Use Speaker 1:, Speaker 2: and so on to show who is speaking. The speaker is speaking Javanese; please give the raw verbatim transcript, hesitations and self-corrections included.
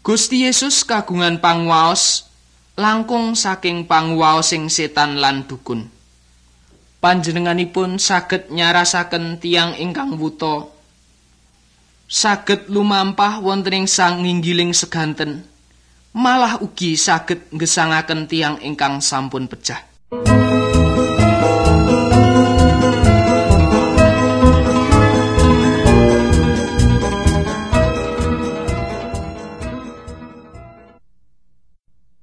Speaker 1: Gusti Yesus kagungan panguwaos langkung saking panguwaosing setan lan dukun. Panjenenganipun saged nyarasaken tiyang ingkang wuta, saged lumampah wonten ing sanginggiling seganten, malah ugi saged nggesangaken tiyang ingkang sampun pejah.